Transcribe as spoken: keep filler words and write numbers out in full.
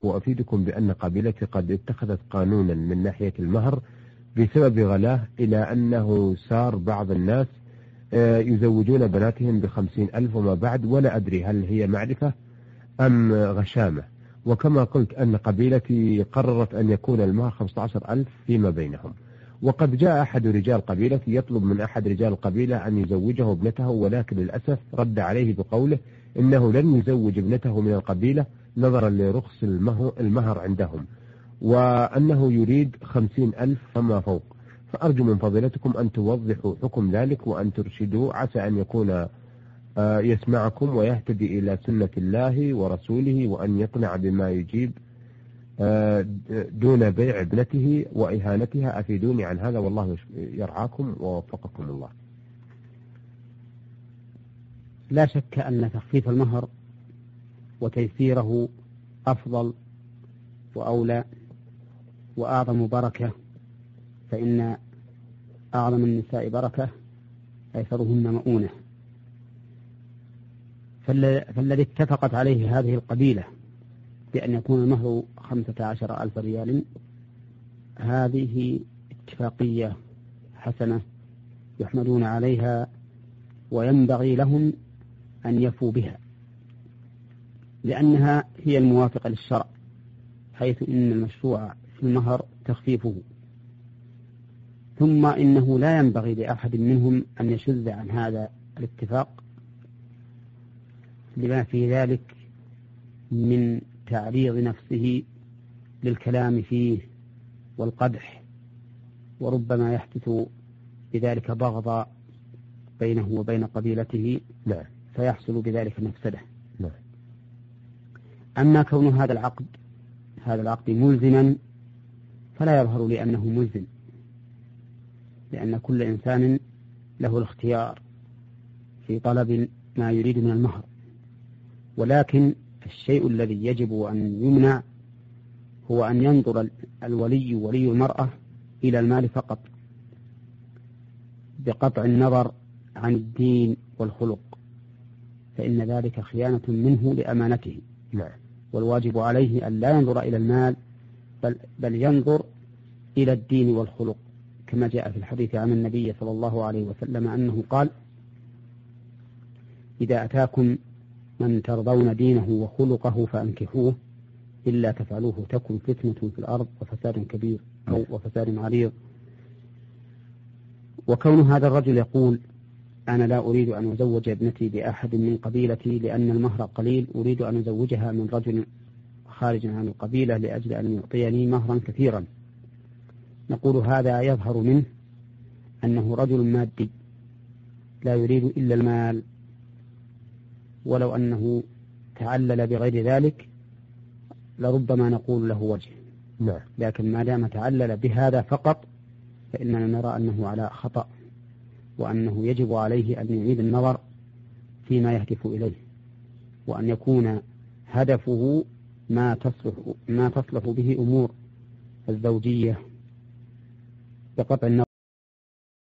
وأفيدكم بأن قبيلتي قد اتخذت قانونا من ناحية المهر بسبب غلاه، إلى أنه صار بعض الناس يزوجون بناتهم بخمسين ألف وما بعد، ولا أدري هل هي معرفة أم غشامة. وكما قلت أن قبيلتي قررت أن يكون المهر خمسة عشر ألف فيما بينهم، وقد جاء أحد رجال قبيلتي يطلب من أحد رجال القبيلة أن يزوجه ابنته، ولكن للأسف رد عليه بقوله إنه لن يزوج ابنته من القبيلة نظرا لرخص المهر عندهم، وأنه يريد خمسين ألف فما فوق. فأرجو من فضيلتكم أن توضحوا حكم ذلك وأن ترشدوا، عسى أن يكون يسمعكم ويهتدي إلى سنة الله ورسوله، وأن يقنع بما يجيب دون بيع ابنته وإهانتها. أفيدوني عن هذا والله يرعاكم ووفقكم الله. لا شك أن تخفيف المهر وتيسيره أفضل وأولى وأعظم بركة، فإن أعظم النساء بركة أيسرهن مؤونة. فالذي اتفقت عليه هذه القبيلة بأن يكون المهر خمسة عشر ألف ريال، هذه اتفاقية حسنة يحمدون عليها، وينبغي لهم أن يفوا بها، لأنها هي الموافقة للشرع، حيث إن المشروع في المهر تخفيفه. ثم إنه لا ينبغي لأحد منهم أن يشذ عن هذا الاتفاق، لما في ذلك من تعريض نفسه للكلام فيه والقدح، وربما يحدث بذلك بغضا بينه وبين قبيلته، لا. فيحصل بذلك مفسدة. لا. أما كون هذا العقد هذا العقد ملزما، فلا يظهر لي أنه ملزم، لأن كل إنسان له الاختيار في طلب ما يريد من المهر، ولكن الشيء الذي يجب أن يمنع هو أن ينظر الولي ولي المرأة إلى المال فقط، بقطع النظر عن الدين والخلق، فإن ذلك خيانة منه لأمانته. نعم. والواجب عليه أن لا ينظر إلى المال، بل, بل ينظر إلى الدين والخلق، كما جاء في الحديث عن النبي صلى الله عليه وسلم أنه قال: إذا أتاكم من ترضون دينه وخلقه فأنكحوه، إلا تفعلوه تكن فتنة في الأرض وفساد كبير أو وفساد عريض. وكون هذا الرجل يقول: أنا لا أريد أن أزوج ابنتي بأحد من قبيلتي لأن المهر قليل، أريد أن أزوجها من رجل خارج عن القبيلة لأجل أن يعطيني مهرا كثيرا، نقول هذا يظهر منه أنه رجل مادي لا يريد إلا المال، ولو أنه تعلل بغير ذلك لربما نقول له وجه. نعم. لكن ما دام تعلل بهذا فقط فإننا نرى أنه على خطأ، وأنه يجب عليه أن يعيد النظر فيما يهدف إليه، وأن يكون هدفه ما تصلح, ما تصلح به أمور الزوجية بقطع النظر